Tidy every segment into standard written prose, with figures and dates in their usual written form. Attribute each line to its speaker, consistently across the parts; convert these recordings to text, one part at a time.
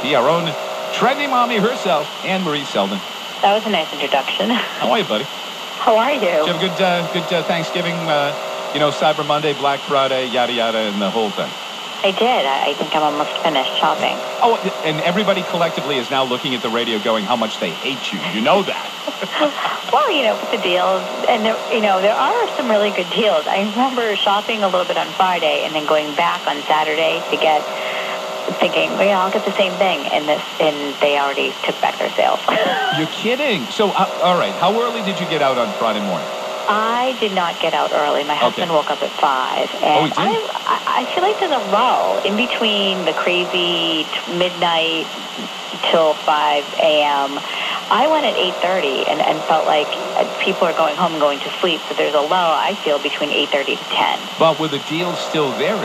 Speaker 1: WTOP, our own trendy mommy herself, Anne-Marie Selden.
Speaker 2: That was a nice introduction.
Speaker 1: How are you, buddy?
Speaker 2: How are you?
Speaker 1: Did you have a good Thanksgiving, Cyber Monday, Black Friday, yada, yada, and the whole thing?
Speaker 2: I did. I think I'm almost finished shopping.
Speaker 1: Oh, and everybody collectively is now looking at the radio going, how much they hate you. You know that.
Speaker 2: Well, with the deals, and there are some really good deals. I remember shopping a little bit on Friday and then going back on Saturday thinking, I'll get the same thing, and they already took back their sales.
Speaker 1: You're kidding. So, all right, how early did you get out on Friday morning?
Speaker 2: I did not get out early. My husband woke up at 5, and I feel like there's a lull in between the crazy midnight till 5 a.m. I went at 8:30 and felt like people are going home and going to sleep, so there's a lull, I feel, between 8:30 to 10.
Speaker 1: But were the deals still there,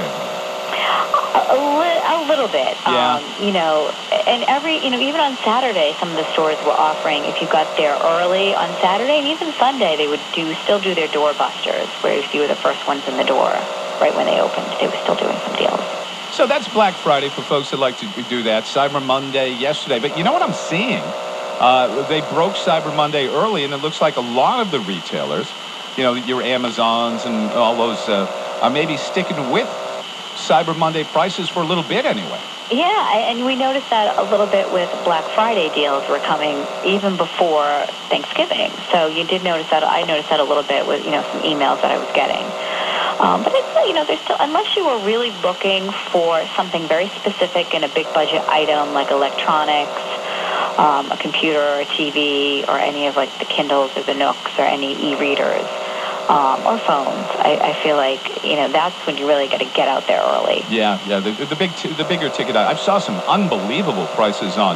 Speaker 2: A little bit.
Speaker 1: Yeah.
Speaker 2: And even on Saturday, some of the stores were offering, if you got there early on Saturday, and even Sunday, they would still do their door busters, where if you were the first ones in the door, right when they opened, they were still doing some deals.
Speaker 1: So that's Black Friday for folks that like to do that. Cyber Monday yesterday. But you know what I'm seeing? They broke Cyber Monday early, and it looks like a lot of the retailers, your Amazons and all those, are maybe sticking with Cyber Monday prices for a little bit anyway.
Speaker 2: Yeah, and we noticed that a little bit with Black Friday deals were coming even before Thanksgiving. So you did notice that. I noticed that a little bit with, some emails that I was getting. But it's, there's still, unless you were really looking for something very specific in a big budget item like electronics, a computer or a TV or any of like the Kindles or the Nooks or any e-readers, or phones. I feel like, that's when you really got to get out there early.
Speaker 1: Yeah. The bigger ticket. I saw some unbelievable prices on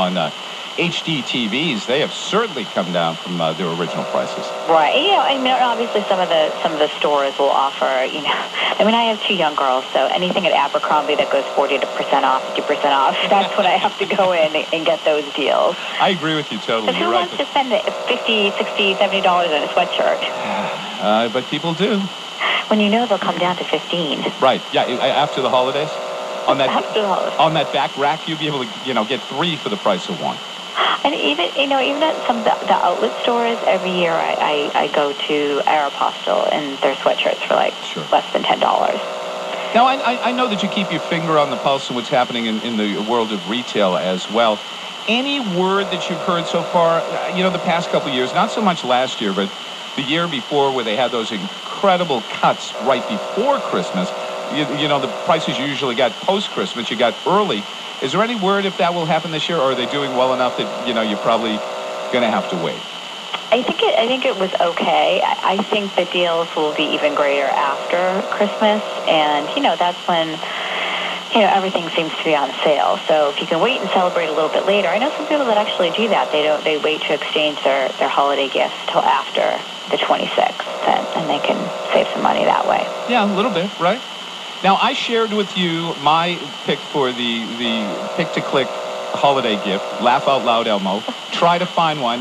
Speaker 1: HD TVs. They have certainly come down from their original prices.
Speaker 2: Right. Obviously some of the stores will offer, I have 2 young girls, so anything at Abercrombie that goes 40% off, 50% off, that's when I have to go in and get those deals.
Speaker 1: I agree with you totally.
Speaker 2: Because who wants to spend $50, $60, $70 on a sweatshirt?
Speaker 1: But people do.
Speaker 2: When they'll come down to 15.
Speaker 1: Right. Yeah. After the holidays, on that
Speaker 2: After the holidays.
Speaker 1: On that back rack, you'll be able to get 3 for the price of 1.
Speaker 2: And even at some of the outlet stores, every year I go to Aeropostale and their sweatshirts for less than $10.
Speaker 1: Now, I know that you keep your finger on the pulse of what's happening in the world of retail as well. Any word that you've heard so far, the past couple of years, not so much last year, but the year before where they had those incredible cuts right before Christmas, the prices you usually got post-Christmas, you got early. Is there any word if that will happen this year, or are they doing well enough that, you're probably going to have to wait?
Speaker 2: I think it was okay. I think the deals will be even greater after Christmas, and, that's when, everything seems to be on sale. So if you can wait and celebrate a little bit later, I know some people that actually do that. They wait to exchange their holiday gifts till after the 26th, and they can save some money that way.
Speaker 1: Yeah, a little bit, right? Now, I shared with you my pick for the pick-to-click holiday gift, Laugh Out Loud Elmo. Try to find one,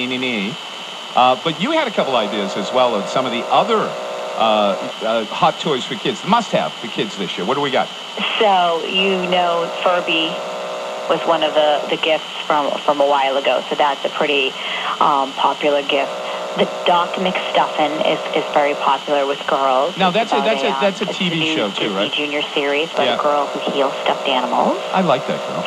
Speaker 1: but you had a couple ideas as well of some of the other hot toys for kids, must-have for kids this year. What do we got?
Speaker 2: So, Furby was one of the gifts from a while ago, so that's a pretty popular gift. The Doc McStuffin is very popular with girls.
Speaker 1: Now that's a TV show too, right?
Speaker 2: Disney Junior series about a girl who heals stuffed animals.
Speaker 1: I like that girl.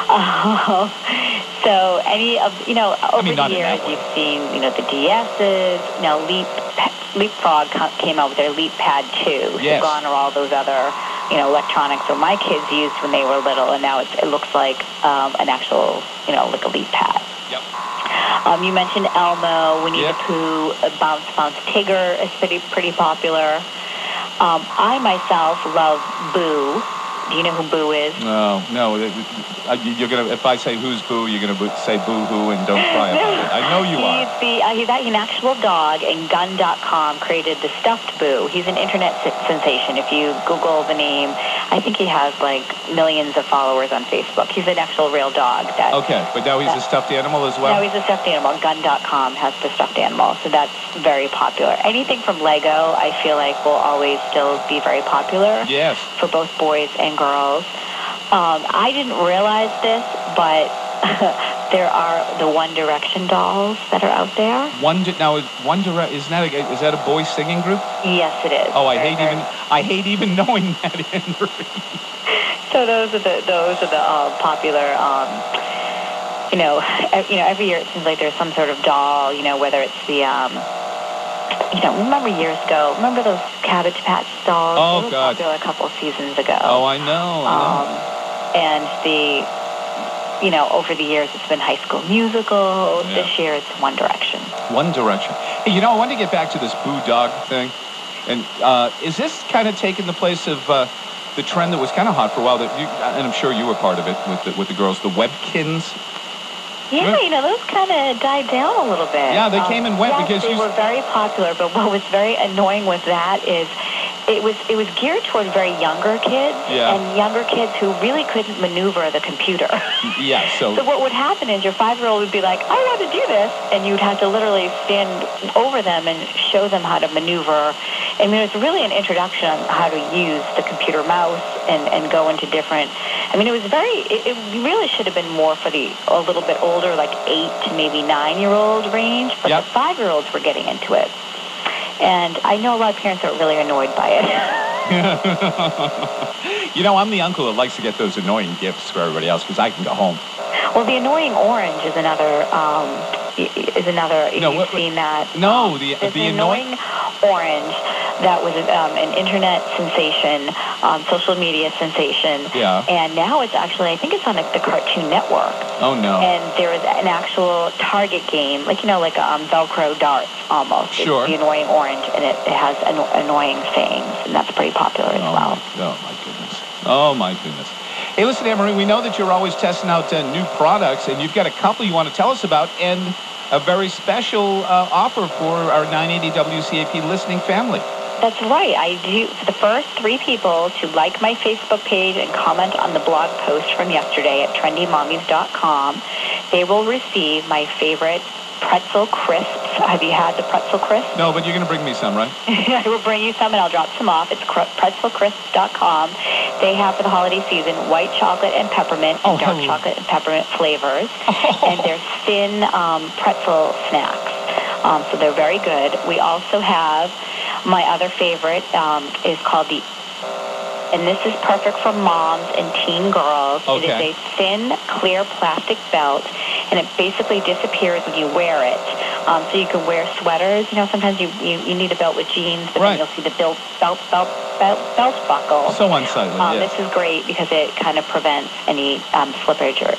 Speaker 2: So any of over the years you've seen the DS's. Now Leapfrog came out with their LeapPad 2.
Speaker 1: Yes.
Speaker 2: So gone are all those other electronics that my kids used when they were little, and now it looks like an actual like a LeapPad.
Speaker 1: Yep.
Speaker 2: You mentioned Elmo, Winnie the Pooh, Bounce Bounce Tigger is pretty popular. I myself love Boo. Do you know who Boo is?
Speaker 1: No. You're gonna. If I say who's Boo, you're gonna say boo-hoo and don't cry about it. I know you are.
Speaker 2: He's an actual dog, and Gun.com created the stuffed Boo. He's an internet sensation. If you Google the name, I think he has millions of followers on Facebook. He's an actual real dog.
Speaker 1: Okay, but now he's a stuffed animal as well?
Speaker 2: No, he's a stuffed animal. Gun.com has the stuffed animal, so that's very popular. Anything from Lego, I feel like will always still be very popular.
Speaker 1: Yes.
Speaker 2: For both boys and girls. I didn't realize this, but there are the One Direction dolls that are out there.
Speaker 1: Is that a boy singing group?
Speaker 2: Yes, it is.
Speaker 1: Oh, I hate even knowing that, Henry.
Speaker 2: So those are the popular. Every year it seems like there's some sort of doll. Whether it's the remember years ago. Remember those Cabbage Patch dolls?
Speaker 1: Oh,
Speaker 2: they were
Speaker 1: God.
Speaker 2: popular a couple of seasons ago.
Speaker 1: Oh, I know.
Speaker 2: And over the years, it's been High School Musical.
Speaker 1: Yeah.
Speaker 2: This year, it's One Direction.
Speaker 1: One Direction. Hey, I wanted to get back to this Boo Dog thing. And is this kind of taking the place of the trend that was kind of hot for a while? And I'm sure you were part of it with the girls, the Webkins.
Speaker 2: Yeah, those kind of died down a little bit.
Speaker 1: Yeah, they came and went because
Speaker 2: they were very popular. But what was very annoying with that is it was geared toward very younger kids and younger kids who really couldn't maneuver the computer.
Speaker 1: Yeah. So
Speaker 2: what would happen is your 5-year-old would be like, I want to do this, and you'd have to literally stand over them and show them how to maneuver. I mean, it's really an introduction on how to use the computer mouse and go into different. I mean, it was it really should have been more for a little bit older, like 8 to maybe 9-year-old range, but the 5-year-olds were getting into it. And I know a lot of parents are really annoyed by it.
Speaker 1: I'm the uncle that likes to get those annoying gifts for everybody else because I can go home.
Speaker 2: Well, the annoying orange is another. You've seen that?
Speaker 1: No, the
Speaker 2: annoying orange that was an internet sensation, social media sensation.
Speaker 1: Yeah.
Speaker 2: And now it's actually, I think it's on the Cartoon Network.
Speaker 1: Oh no.
Speaker 2: And there is an actual target game, like Velcro darts almost.
Speaker 1: Sure.
Speaker 2: It's the annoying orange, and it has annoying sayings, and that's pretty popular as well.
Speaker 1: Oh my goodness. Hey, listen, Anne-Marie, we know that you're always testing out new products, and you've got a couple you want to tell us about, and a very special offer for our 980 WCAP listening family.
Speaker 2: That's right. I do. For the first 3 people to like my Facebook page and comment on the blog post from yesterday at trendymommies.com, they will receive my favorite pretzel crisps. Have you had the pretzel crisps?
Speaker 1: No, but you're going to bring me some, right?
Speaker 2: I will bring you some, and I'll drop some off. It's pretzelcrisps.com. They have, for the holiday season, white chocolate and peppermint and dark chocolate and peppermint flavors. And they're thin pretzel snacks. So they're very good. We also have my other favorite is called and this is perfect for moms and teen girls.
Speaker 1: Okay.
Speaker 2: It is a thin, clear plastic belt, and it basically disappears when you wear it. So you can wear sweaters. Sometimes you need a belt with jeans, but then you'll see the belt buckle.
Speaker 1: So unsightly,
Speaker 2: This is great because it kind of prevents any slippage or